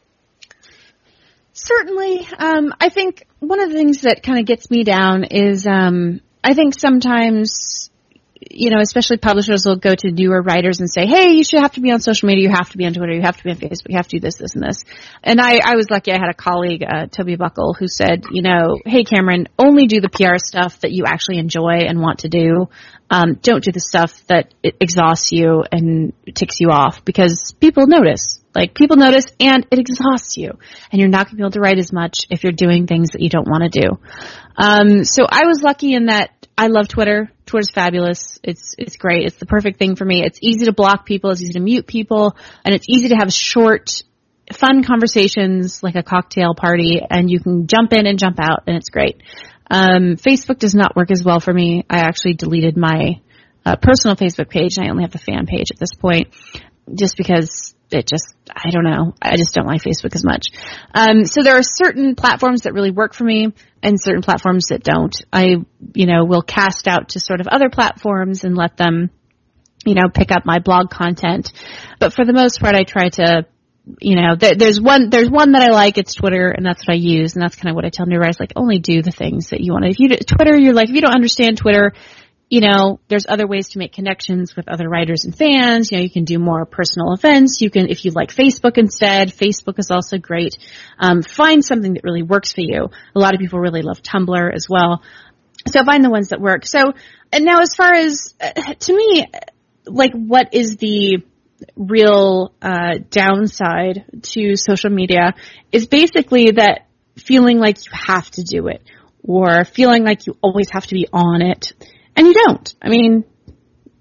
Certainly. Um, I think one of the things that kind of gets me down is um, I think sometimes, you know, especially publishers will go to newer writers and say, hey, you should have to be on social media, you have to be on Twitter, you have to be on Facebook, you have to do this, this, and this. And I, I was lucky I had a colleague, uh, Toby Buckle, who said, you know, hey, Cameron, only do the P R stuff that you actually enjoy and want to do. Um, don't do the stuff that it exhausts you and ticks you off, because people notice. Like, people notice and it exhausts you. And you're not going to be able to write as much if you're doing things that you don't want to do. Um, so I was lucky in that I love Twitter. Twitter's fabulous. It's, it's great. It's the perfect thing for me. It's easy to block people. It's easy to mute people. And it's easy to have short, fun conversations like a cocktail party. And you can jump in and jump out, and it's great. Um, Facebook does not work as well for me. I actually deleted my uh, personal Facebook page, and I only have the fan page at this point, just because it just, I don't know. I just don't like Facebook as much. Um, so there are certain platforms that really work for me and certain platforms that don't. I, you know, will cast out to sort of other platforms and let them, you know, pick up my blog content. But for the most part, I try to, you know, there, there's one, there's one that I like. It's Twitter, and that's what I use. And that's kind of what I tell new writers, like, only do the things that you want to. If you, Twitter, you're like, if you don't understand Twitter, you know, there's other ways to make connections with other writers and fans. You know, you can do more personal events. You can, if you like Facebook instead, Facebook is also great. Um, find something that really works for you. A lot of people really love Tumblr as well. So find the ones that work. So, and now as far as, uh, to me, like, what is the real, uh, downside to social media is basically that feeling like you have to do it, or feeling like you always have to be on it. And you don't. I mean,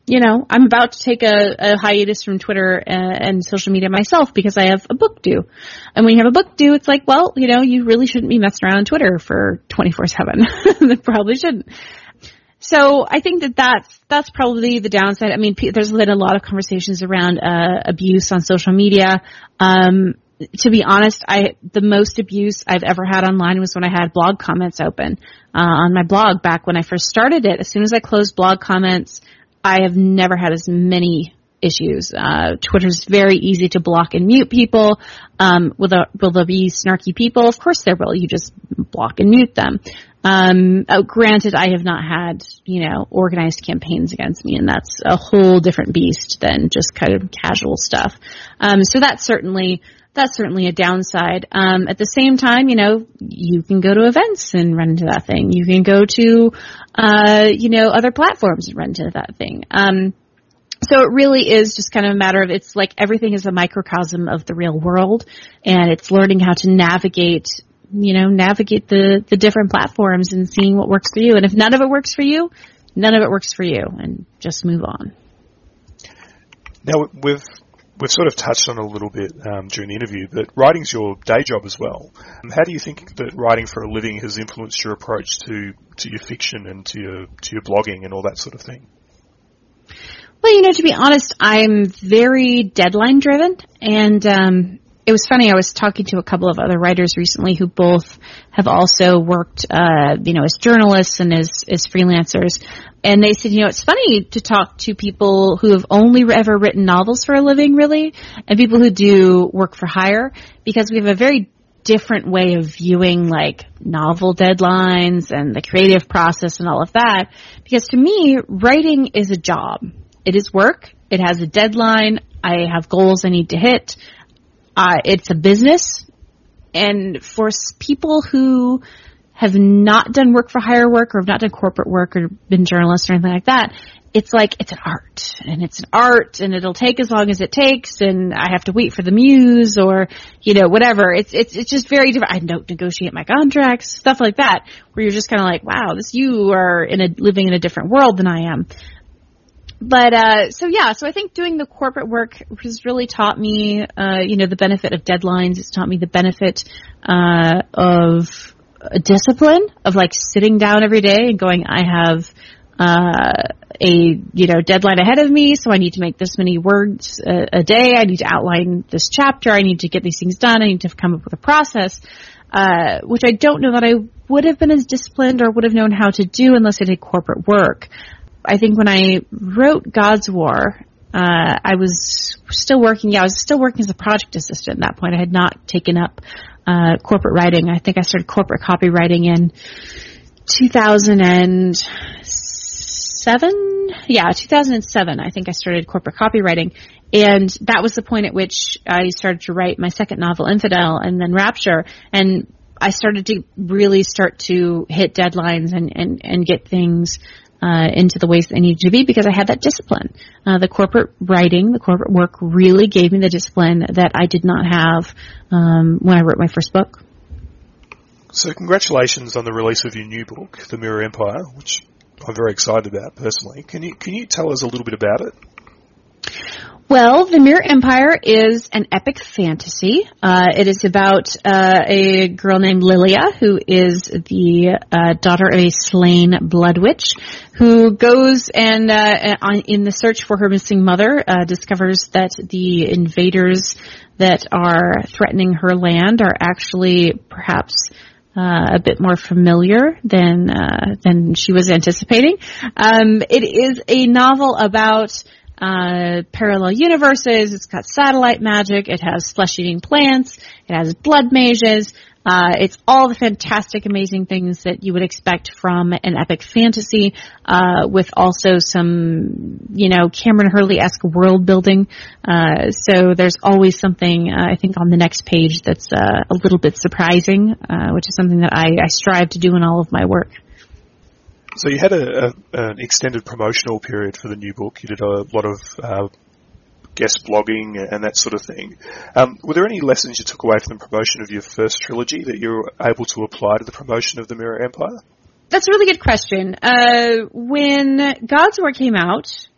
you know, I'm about to take a, a hiatus from Twitter and, and social media myself because I have a book due. And when you have a book due, it's like, well, you know, you really shouldn't be messing around on Twitter for twenty-four seven. They probably shouldn't. So I think that that's, that's probably the downside. I mean, there's been a lot of conversations around uh, abuse on social media. Um, to be honest, I the most abuse I've ever had online was when I had blog comments open uh, on my blog back when I first started it. As soon as I closed blog comments, I have never had as many issues. Uh, Twitter's very easy to block and mute people. Um, will there, will there be snarky people? Of course there will. You just block and mute them. Um, oh, granted, I have not had, you know, organized campaigns against me, and that's a whole different beast than just kind of casual stuff. Um, so that's certainly, that's certainly a downside. Um, at the same time, you know, you can go to events and run into that thing. You can go to, uh, you know, other platforms and run into that thing. Um, So it really is just kind of a matter of, it's like everything is a microcosm of the real world, and it's learning how to navigate, you know, navigate the, the different platforms and seeing what works for you. And if none of it works for you, none of it works for you, and just move on.
Now, we've we've sort of touched on it a little bit um, during the interview, but writing's your day job as well. How do you think that writing for a living has influenced your approach to, to your fiction and to your to your blogging and all that sort of thing?
Well, you know, to be honest, I'm very deadline driven, and um, it was funny. I was talking to a couple of other writers recently who both have also worked, uh, you know, as journalists and as, as freelancers, and they said, you know, it's funny to talk to people who have only ever written novels for a living, really, and people who do work for hire, because we have a very different way of viewing like novel deadlines and the creative process and all of that. Because to me, writing is a job. It is work. It has a deadline. I have goals I need to hit. Uh, it's a business. And for people who have not done work for hire work or have not done corporate work or been journalists or anything like that, it's like, it's an art. And it's an art, and it'll take as long as it takes, and I have to wait for the muse or, you know, whatever. It's, it's, it's just very different. I don't negotiate my contracts, stuff like that, where you're just kind of like, wow, this, you are in a, living in a different world than I am. But, uh, so yeah, so I think doing the corporate work has really taught me, uh, you know, the benefit of deadlines. It's taught me the benefit, uh, of a discipline, of like sitting down every day and going, I have, uh, a, you know, deadline ahead of me, so I need to make this many words a, a day. I need to outline this chapter. I need to get these things done. I need to come up with a process, uh, which I don't know that I would have been as disciplined or would have known how to do unless I did corporate work. I think when I wrote God's War, uh, I was still working, yeah, I was still working as a project assistant at that point. I had not taken up, uh, corporate writing. I think I started corporate copywriting in two thousand seven. Yeah, two thousand seven. I think I started corporate copywriting. And that was the point at which I started to write my second novel, Infidel, and then Rapture. And I started to really start to hit deadlines and, and, and get things Uh, into the ways that I needed to be, because I had that discipline. Uh, the corporate writing, the corporate work really gave me the discipline that I did not have um, when I wrote my first book.
So congratulations on the release of your new book, The Mirror Empire, which I'm very excited about personally. Can you can you tell us a little bit about it?
Well, The Mirror Empire is an epic fantasy. Uh, it is about uh, a girl named Lilia, who is the uh, daughter of a slain blood witch, who goes and, uh, on, in the search for her missing mother, uh, discovers that the invaders that are threatening her land are actually perhaps Uh, a bit more familiar than uh, than she was anticipating. Um, it is a novel about uh parallel universes. It's got satellite magic. It has flesh-eating plants. It has blood mages. Uh, it's all the fantastic, amazing things that you would expect from an epic fantasy, uh, with also some, you know, Kameron Hurley-esque world building. Uh, so there's always something, uh, I think, on the next page that's uh, a little bit surprising, uh, which is something that I, I strive to do in all of my work.
So you had a, a, an extended promotional period for the new book. You did a lot of uh, guest blogging and that sort of thing. Um, were there any lessons you took away from the promotion of your first trilogy that you were able to apply to the promotion of The Mirror Empire?
That's a really good question. Uh, when God's War came out,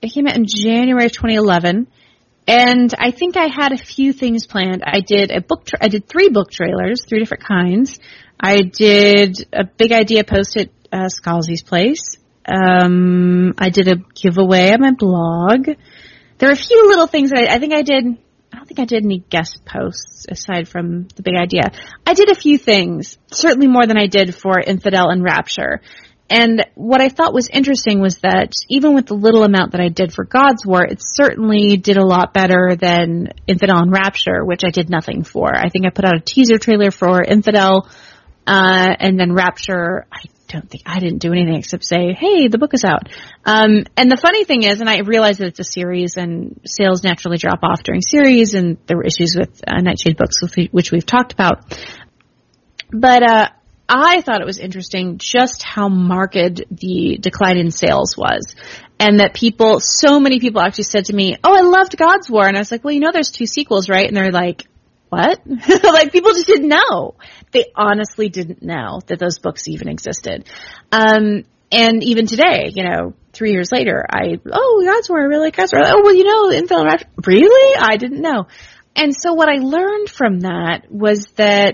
it came out in January of twenty eleven. And I think I had a few things planned. I did a book, tra- I did three book trailers, three different kinds. I did a big idea post at uh, Scalzi's Place. Um, I did a giveaway on my blog. There are a few little things that I, I think I did. I don't think I did any guest posts aside from the big idea. I did a few things, certainly more than I did for Infidel and Rapture. And what I thought was interesting was that even with the little amount that I did for God's War, it certainly did a lot better than Infidel and Rapture, which I did nothing for. I think I put out a teaser trailer for Infidel, uh, and then Rapture, I don't think, I didn't do anything except say, hey, the book is out. Um, and the funny thing is, and I realize that it's a series and sales naturally drop off during series, and there were issues with uh, Nightshade Books, which we've talked about. But, uh, I thought it was interesting just how marked the decline in sales was. And that people, so many people actually said to me, oh, I loved God's War. And I was like, well, you know, there's two sequels, right? And they're like, what? Like, people just didn't know. They honestly didn't know that those books even existed. Um, and even today, you know, three years later, I, oh, God's War, I really like God's War. Oh, well, you know, Infidel, really? I didn't know. And so what I learned from that was that,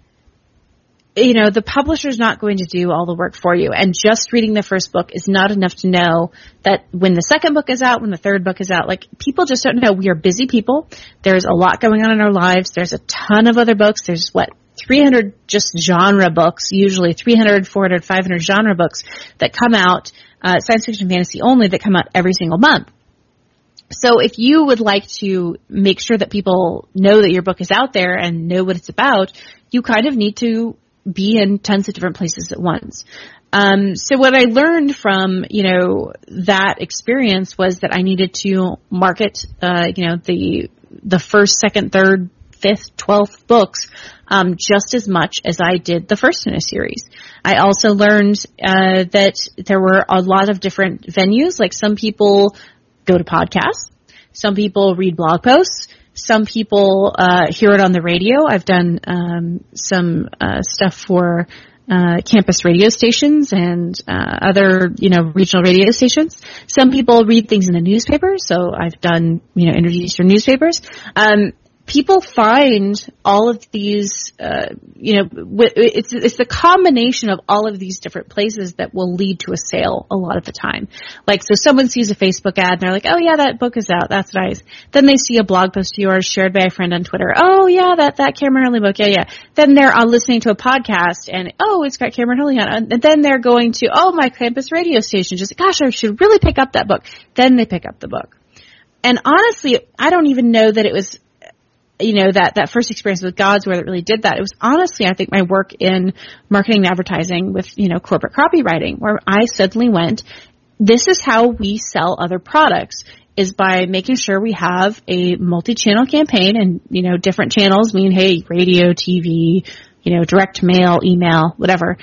you know, the publisher's not going to do all the work for you. And just reading the first book is not enough to know that when the second book is out, when the third book is out, like, people just don't know. We are busy people. There's a lot going on in our lives. There's a ton of other books. There's, what, three hundred just genre books, usually three hundred, four hundred, five hundred genre books that come out, uh, science fiction, fantasy only, that come out every single month. So if you would like to make sure that people know that your book is out there and know what it's about, you kind of need to be in tons of different places at once. Um, so what I learned from, you know, that experience was that I needed to market, uh, you know, the, the first, second, third, fifth, twelfth books, um, just as much as I did the first in a series. I also learned, uh, that there were a lot of different venues. Like, some people go to podcasts. Some people read blog posts. Some people uh hear it on the radio. I've done um some uh stuff for uh campus radio stations and uh other, you know, regional radio stations. Some people read things in the newspaper, so I've done, you know, interviews for newspapers. Um People find all of these, uh, you know, it's, it's the combination of all of these different places that will lead to a sale a lot of the time. Like, so someone sees a Facebook ad and they're like, oh yeah, that book is out. That's nice. Then they see a blog post of yours shared by a friend on Twitter. Oh yeah, that, that Cameron Hurley book. Yeah, yeah. Then they're uh, listening to a podcast and, oh, it's got Cameron Hurley on it. And then they're going to, oh, my campus radio station. Just, gosh, I should really pick up that book. Then they pick up the book. And honestly, I don't even know that it was, you know, that, that first experience with God's War that really did that. It was honestly, I think, my work in marketing and advertising with, you know, corporate copywriting, where I suddenly went, this is how we sell other products, is by making sure we have a multi-channel campaign, and, you know, different channels mean, hey, radio, T V, you know, direct mail, email, whatever,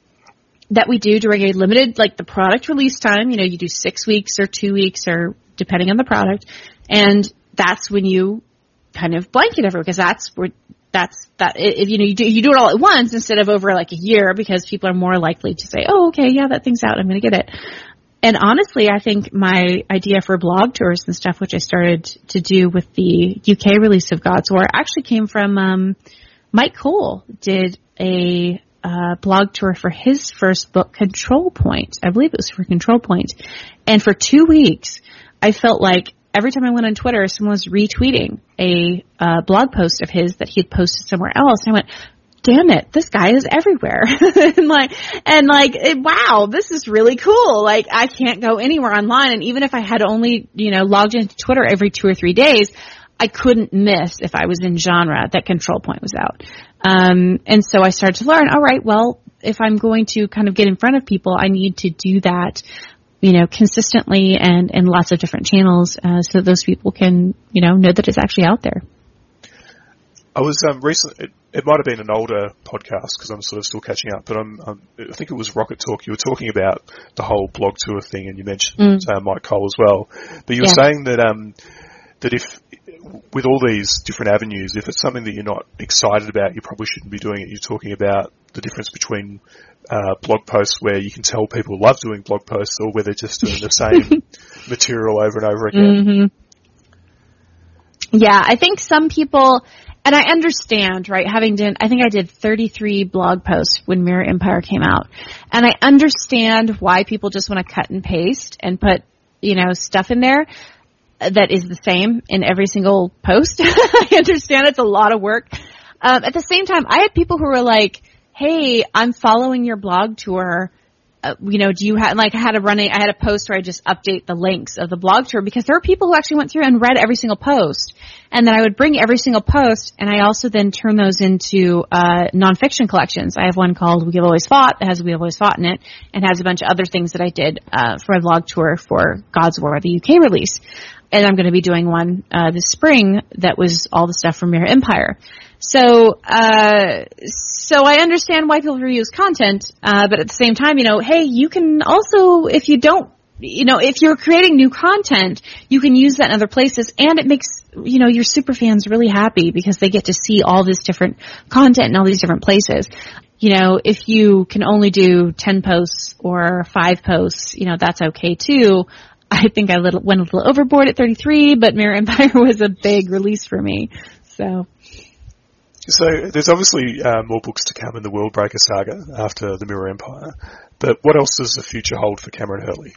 that we do during a limited, like, the product release time. You know, you do six weeks or two weeks or depending on the product. And that's when you kind of blanket everyone, because that's where, that's, that, if, you know, you do, you do it all at once instead of over like a year, because people are more likely to say, oh, okay, yeah, that thing's out, I'm going to get it. And honestly, I think my idea for blog tours and stuff, which I started to do with the U K release of God's War, actually came from, um, Mike Cole did a, uh, blog tour for his first book, Control Point. I believe it was for Control Point. And for two weeks, I felt like every time I went on Twitter, someone was retweeting a uh, blog post of his that he had posted somewhere else. And I went, damn it, this guy is everywhere. and like, and like, it, wow, this is really cool. Like, I can't go anywhere online. And even if I had only, you know, logged into Twitter every two or three days, I couldn't miss, if I was in genre, that Control Point was out. Um, and so I started to learn, all right, well, if I'm going to kind of get in front of people, I need to do that, you know, consistently and in lots of different channels, uh, so that those people can, you know, know that it's actually out there.
I was um, recent. It, it might have been an older podcast because I'm sort of still catching up, but I'm, I'm, I think it was Rocket Talk. You were talking about the whole blog tour thing, and you mentioned mm. uh, Mike Cole as well. But you were yeah. saying that um, that if with all these different avenues, if it's something that you're not excited about, you probably shouldn't be doing it. You're talking about the difference between uh, blog posts where you can tell people love doing blog posts, or where they're just doing the same material over and over again.
Mm-hmm. Yeah, I think some people, and I understand, right, having done, I think I did thirty-three blog posts when Mirror Empire came out, and I understand why people just want to cut and paste and put, you know, stuff in there that is the same in every single post. I understand it's a lot of work. Um, at the same time, I had people who were like, hey, I'm following your blog tour. Uh, you know, do you have, like, I had a running, I had a post where I just update the links of the blog tour, because there are people who actually went through and read every single post. And then I would bring every single post, and I also then turn those into, uh, nonfiction collections. I have one called We Have Always Fought that has We Have Always Fought in it, and has a bunch of other things that I did, uh, for a blog tour for God's War, the U K release. And I'm going to be doing one, uh, this spring that was all the stuff from Mirror Empire. So, uh, so I understand why people reuse content, uh, but at the same time, you know, hey, you can also, if you don't, you know, if you're creating new content, you can use that in other places, and it makes, you know, your super fans really happy because they get to see all this different content in all these different places. You know, if you can only do ten posts or five posts, you know, that's okay too. I think I little, went a little overboard at thirty-three, but Mirror Empire was a big release for me. So,
so there's obviously uh, more books to come in the Worldbreaker saga after the Mirror Empire, but what else does the future hold for Cameron Hurley?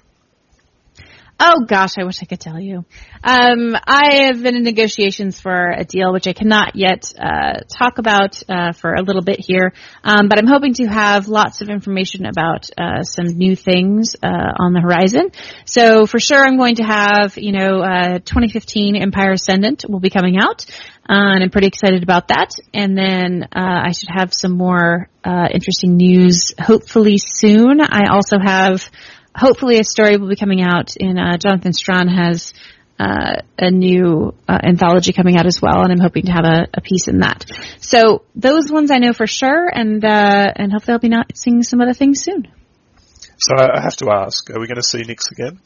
Oh gosh, I wish I could tell you. Um, I have been in negotiations for a deal, which I cannot yet uh, talk about uh, for a little bit here. Um, but I'm hoping to have lots of information about uh, some new things uh, on the horizon. So for sure, I'm going to have, you know, uh, twenty fifteen Empire Ascendant will be coming out, uh, and I'm pretty excited about that. And then uh, I should have some more uh, interesting news hopefully soon. I also have. Hopefully a story will be coming out in, uh, Jonathan Strahan has, uh, a new, uh, anthology coming out as well, and I'm hoping to have a, a piece in that. So those ones I know for sure, and, uh, and hopefully I'll be not seeing some other things soon.
So I have to ask, are we going to see Nyx again?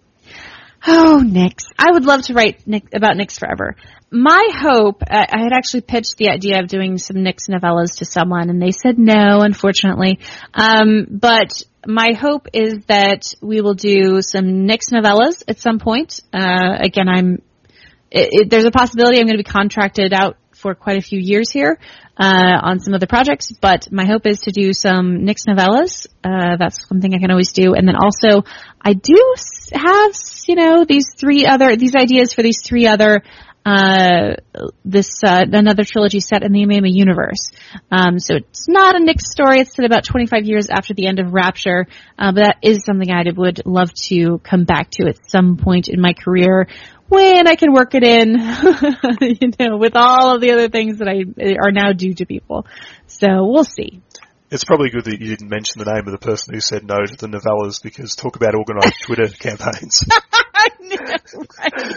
Oh, Nyx. I would love to write Nyx, about Nyx forever. My hope, I, I had actually pitched the idea of doing some Nyx novellas to someone, and they said no, unfortunately. Um, but my hope is that we will do some Nyx novellas at some point. Uh, again, I'm, it, it, there's a possibility I'm going to be contracted out for quite a few years here, uh, on some other projects, but my hope is to do some Nyx novellas. Uh, that's one thing I can always do. And then also, I do have, you know, these three other, these ideas for these three other, uh, this, uh, another trilogy set in the Amema universe. Um, so it's not a Nyx story. It's set about twenty-five years after the end of Rapture. Uh, but that is something I would love to come back to at some point in my career when I can work it in, you know, with all of the other things that I are now due to people. So we'll see.
It's probably good that you didn't mention the name of the person who said no to the novellas, because talk about organised Twitter campaigns.
I know, right?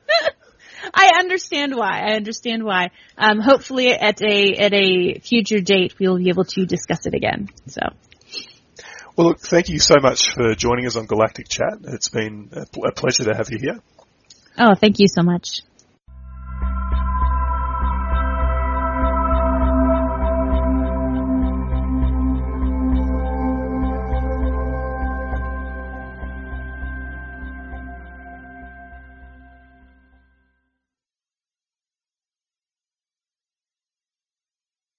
I understand why. I understand why. Um, hopefully at a at a future date we'll be able to discuss it again. So.
Well, look, thank you so much for joining us on Galactic Chat. It's been a, pl- a pleasure to have you here.
Oh, thank you so much.